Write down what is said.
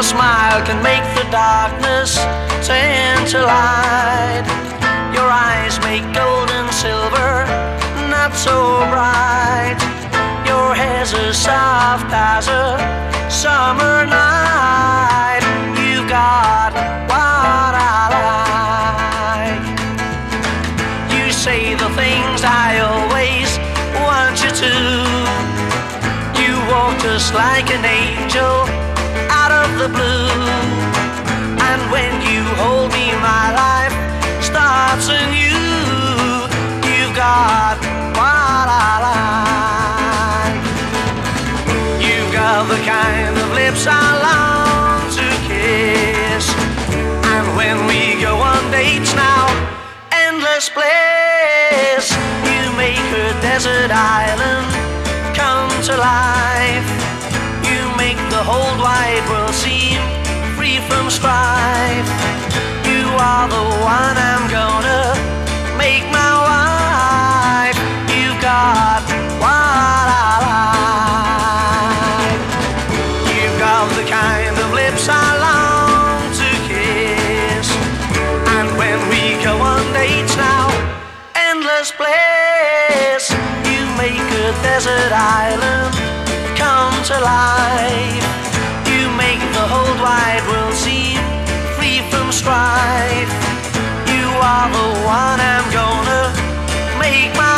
smile can make the darkness turn to light. Your eyes make gold and silver not so bright. Your hair's as soft as a summer night. You got what I like. You say the things I always want you to. You walk just like an angel out of the blue. And when you hold me, my life starts anew. You got what I like. You got the kind of lips I long to kiss. And when we go on dates now, endless bliss. You make a desert island come to life. You make the whole wide world seem free from strife. You are the one I'm gonna make my wife. You got what I like. You got the kind of lips I long to kiss. And when we go on dates now, endless bliss. You make a desert island come to life. You make the whole wide world seem free from strife. You are the one I'm gonna make my